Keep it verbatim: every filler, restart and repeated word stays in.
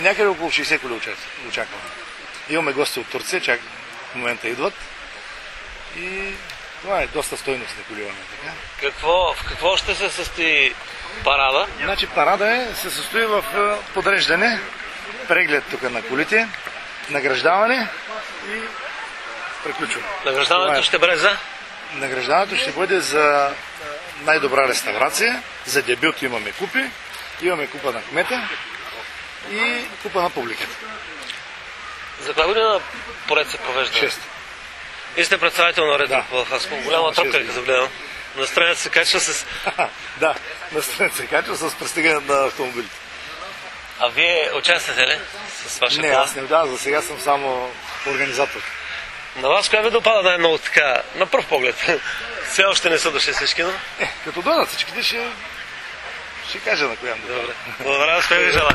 Някъде около шейсет коли очакваме. Имаме гости от Турция, чак в момента идват. И това е доста стойностни коли имаме. Така. Какво, в какво ще се състои парада? Значи парада е, се състои в подреждане, преглед тук на колите, награждаване и приключване. Награждаването е... ще бъде за? Награждаването ще бъде за най-добра реставрация, за дебют имаме купи, имаме купа на кмета и купа на публиката. За коя година поред се провежда? Шест. И сте председател на Ретро да. Хаско. Голяма топка, като гледам. Настроението се качва с... Да, настроението се качва с пристигане на автомобилите. А вие участвате ли с вашия Не, план? аз не да, за сега съм само организатор. На вас коя ви допада най-много така, на пръв поглед? Все още не са дошли всички, но... Е, като дойдат всичките ще, ще кажа на коя. Добре. Благодаря, успех ви желая.